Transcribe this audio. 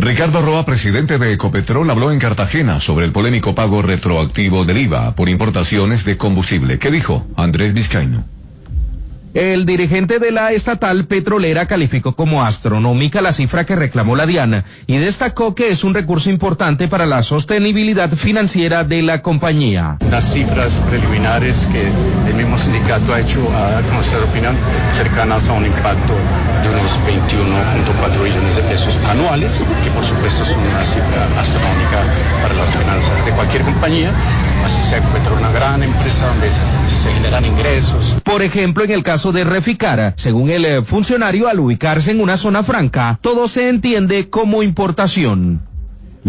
Ricardo Roa, presidente de Ecopetrol, habló en Cartagena sobre el polémico pago retroactivo del IVA por importaciones de combustible. ¿Qué dijo Andrés Vizcaíno? El dirigente de la estatal petrolera calificó como astronómica la cifra que reclamó la DIAN y destacó que es un recurso importante para la sostenibilidad financiera de la compañía. Las cifras preliminares que el mismo sindicato ha hecho a conocer opinión cercanas a un impacto de unos 21.4 billones de pesos anuales, que por supuesto son una cifra astronómica para las finanzas de cualquier compañía, así sea Ecopetrol, una gran empresa donde se generan ingresos. Por ejemplo, en el caso de Reficar, según el funcionario, al ubicarse en una zona franca, todo se entiende como importación.